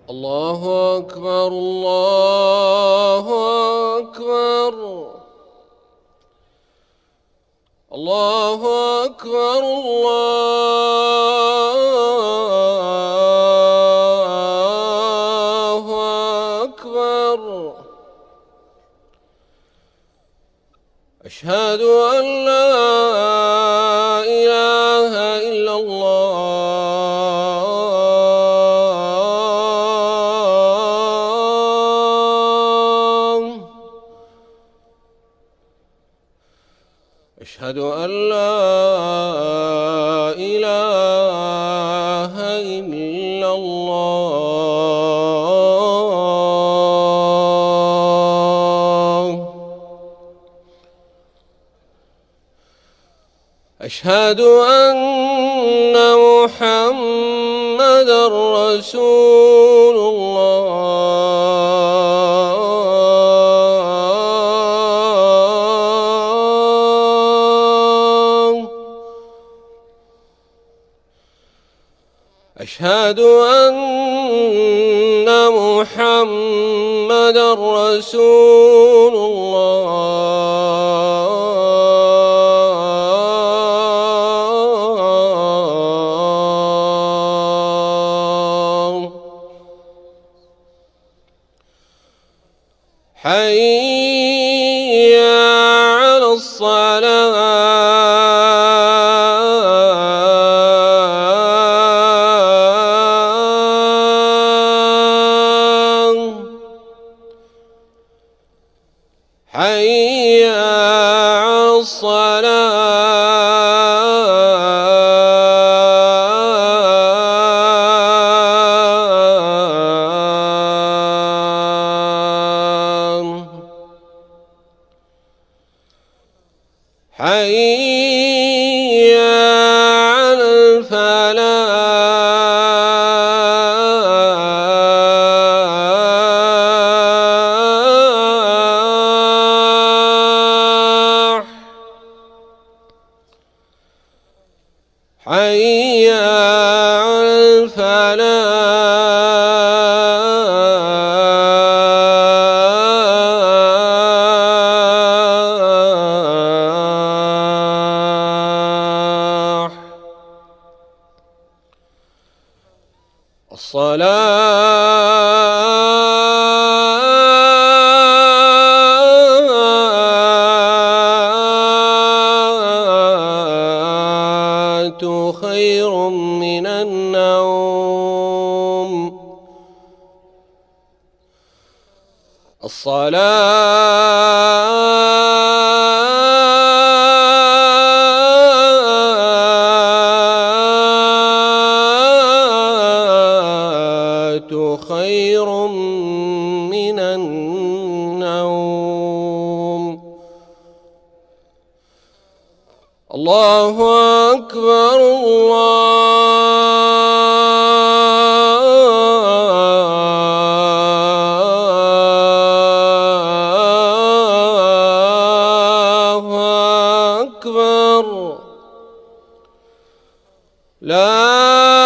الله أكبر الله أكبر الله أكبر الله أكبر. أشهد أن لا إله إلا الله. أشهد أن لا إله إلا الله. أشهد أن محمدًا رسول الله. أشهد أن محمدًا رسول الله. حي على الصلاة. حي على الصلاة. حي على الفلاح. حي على الفلاح. الصلاة خير من النوم. الصلاة خير من النوم. الله أكبر الله أكبر. لا